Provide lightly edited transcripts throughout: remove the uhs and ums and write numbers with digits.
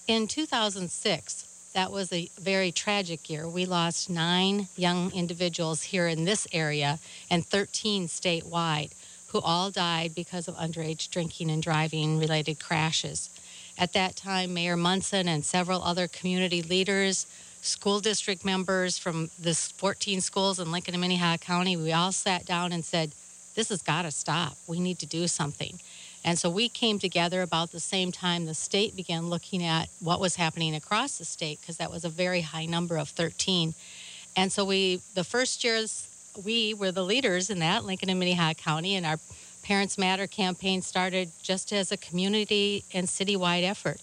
In 2006, that was a very tragic year. We lost 9 young individuals here in this area and 13 statewide who all died because of underage drinking and driving related crashes. At that time, Mayor Munson and several other community leaders, school district members from the 14 schools in Lincoln and Minnehaha County, we all sat down and said, this has got to stop. We need to do something. And so we came together about the same time the state began looking at what was happening across the state, because that was a very high number of 13. And so the first years, we were the leaders in that, Lincoln and Minnehaha County, and our Parents Matter campaign started just as a community and citywide effort.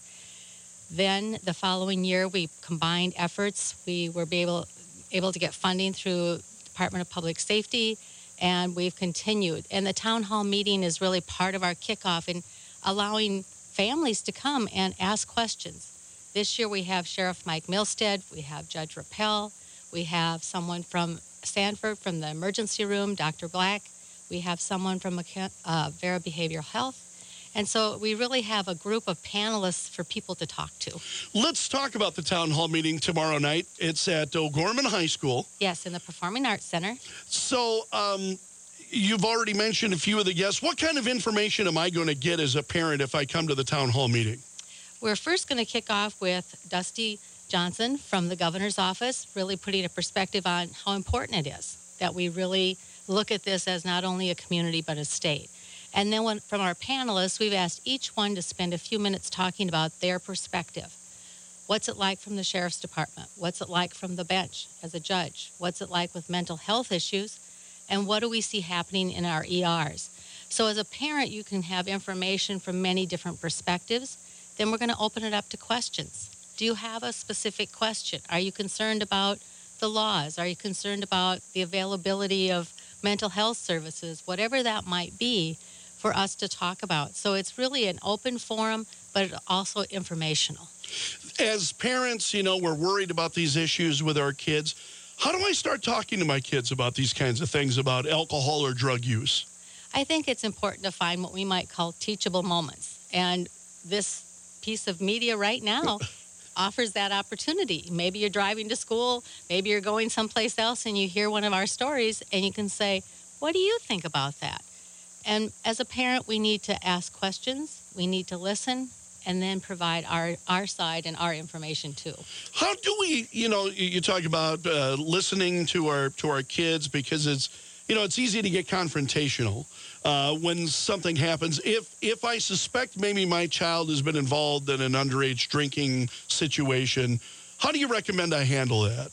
Then the following year, we combined efforts. We were able to get funding through Department of Public Safety, and we've continued. And the town hall meeting is really part of our kickoff in allowing families to come and ask questions. This year we have Sheriff Mike Milstead, we have Judge Rappel, we have someone from Sanford from the emergency room, Dr. Black, we have someone from Vera Behavioral Health. And so we really have a group of panelists for people to talk to. Let's talk about the town hall meeting tomorrow night. It's at O'Gorman High School. Yes, in the Performing Arts Center. So you've already mentioned a few of the guests. What kind of information am I going to get as a parent if I come to the town hall meeting? We're first going to kick off with Dusty Johnson from the governor's office, really putting a perspective on how important it is that we really look at this as not only a community but a state. And then from our panelists, we've asked each one to spend a few minutes talking about their perspective. What's it like from the sheriff's department? What's it like from the bench as a judge? What's it like with mental health issues? And what do we see happening in our ERs? So as a parent, you can have information from many different perspectives. Then we're going to open it up to questions. Do you have a specific question? Are you concerned about the laws? Are you concerned about the availability of mental health services? Whatever that might be, for us to talk about. So it's really an open forum, but also informational. As parents, we're worried about these issues with our kids. How do I start talking to my kids about these kinds of things, about alcohol or drug use? I think it's important to find what we might call teachable moments. And this piece of media right now offers that opportunity. Maybe you're driving to school, maybe you're going someplace else, and you hear one of our stories, and you can say, what do you think about that? And as a parent, we need to ask questions, we need to listen, and then provide our side and our information too. How do we, you talk about listening to our kids, because it's easy to get confrontational when something happens. If I suspect maybe my child has been involved in an underage drinking situation, how do you recommend I handle that?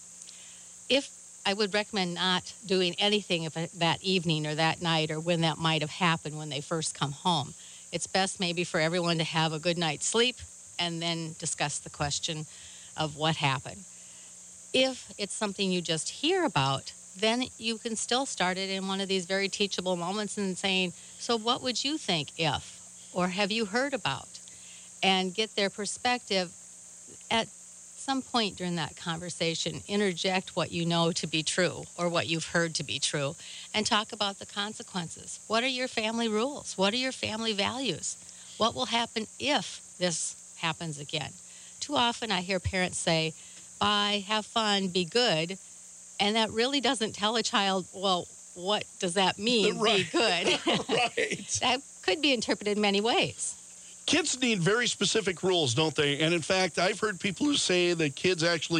I would recommend not doing anything that evening or that night or when that might have happened when they first come home. It's best maybe for everyone to have a good night's sleep and then discuss the question of what happened. If it's something you just hear about, then you can still start it in one of these very teachable moments and saying, so what would you think if, or have you heard about? And get their perspective. At some point during that conversation, interject what you know to be true or what you've heard to be true, and talk about the consequences. What are your family rules? What are your family values? What will happen if this happens again? Too often I hear parents say, bye, have fun, be good, and that really doesn't tell a child, well, what does that mean, right. Be good? Right. That could be interpreted many ways. Kids need very specific rules, don't they? And in fact, I've heard people who say that kids actually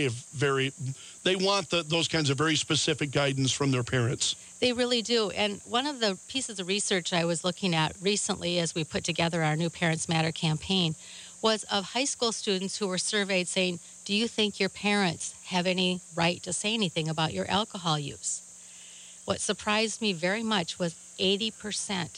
they want those kinds of very specific guidance from their parents. They really do. And one of the pieces of research I was looking at recently as we put together our new Parents Matter campaign was of high school students who were surveyed saying, do you think your parents have any right to say anything about your alcohol use? What surprised me very much was 80%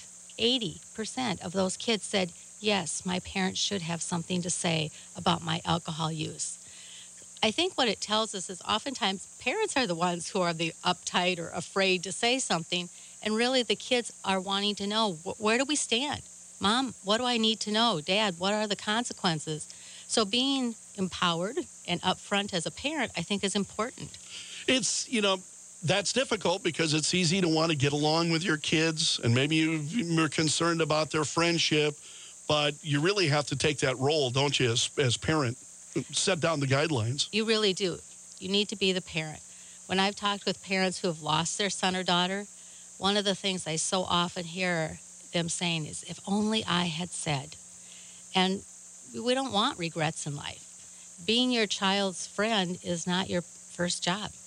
of those kids said, yes, my parents should have something to say about my alcohol use. I think what it tells us is oftentimes parents are the ones who are the uptight or afraid to say something, and really the kids are wanting to know, where do we stand? Mom, what do I need to know? Dad, what are the consequences? So being empowered and upfront as a parent, I think, is important. It's, that's difficult because it's easy to want to get along with your kids, and maybe you're concerned about their friendship. but you really have to take that role, don't you, as parent, set down the guidelines. You really do. You need to be the parent. When I've talked with parents who have lost their son or daughter, one of the things I so often hear them saying is, if only I had said. And we don't want regrets in life. Being your child's friend is not your first job.